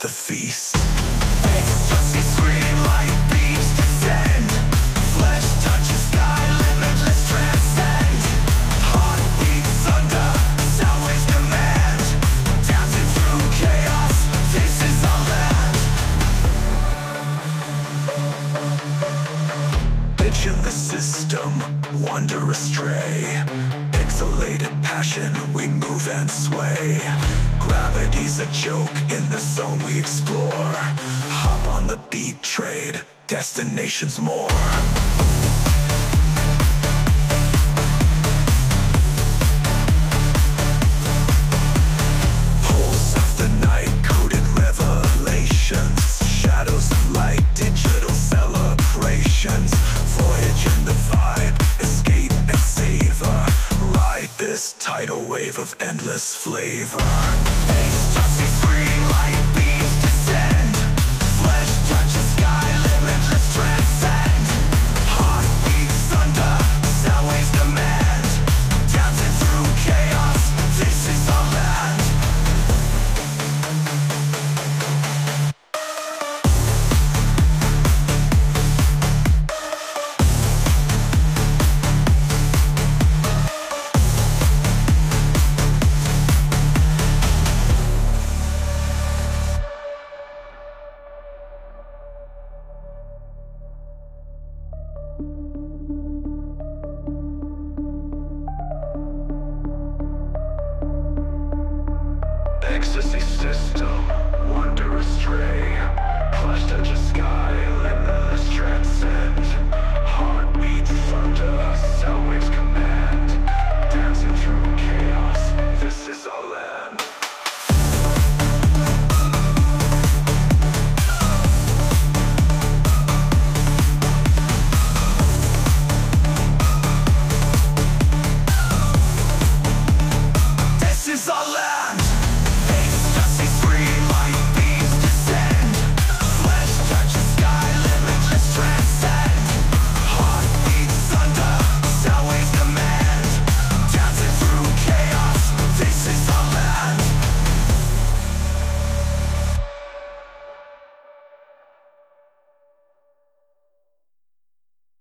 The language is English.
the feast. Ecstasy scream like beams descend. Flesh touches sky, limitless transcend. Heartbeat thunder, sound waves command. Dancing through chaos, this is our land. Bitch in the system, wander astray. Pixelated passion, we move and sway. Gravity's a joke, in the zone we explore. Hop on the beat, trade, destinations more. Pulse of the night, coded revelations. Shadows of light, digital celebrations. Voyage in the vibe, escape and savor. Ride this tidal wave of endless flavor.